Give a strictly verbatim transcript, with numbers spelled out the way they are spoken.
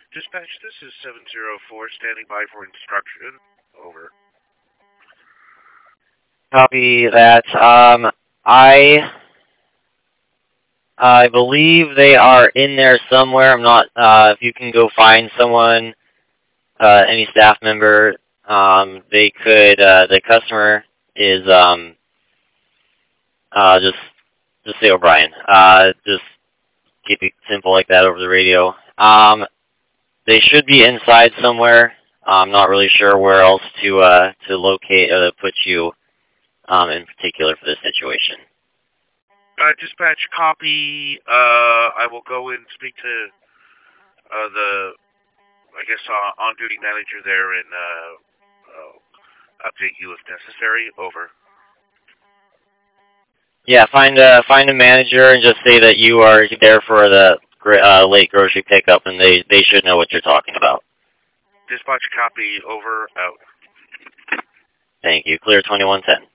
Dispatch, this is seven zero four, standing by for instruction. Over. Copy that. Um, I I believe they are in there somewhere. I'm not, uh, if you can go find someone, uh, any staff member, um, they could, uh, the customer is, um, uh, just, just say O'Brien. Uh, just keep it simple like that over the radio. Um, they should be inside somewhere. I'm not really sure where else to, uh, to locate, uh, put you, um, in particular for this situation. Uh, dispatch, copy. Uh, I will go and speak to uh, the, I guess, uh, on-duty manager there and uh, uh, update you if necessary. Over. Yeah, find a find a manager and just say that you are there for the uh, late grocery pickup, and they they should know what you're talking about. Dispatch, copy. Over. Out. Thank you. Clear twenty-one ten.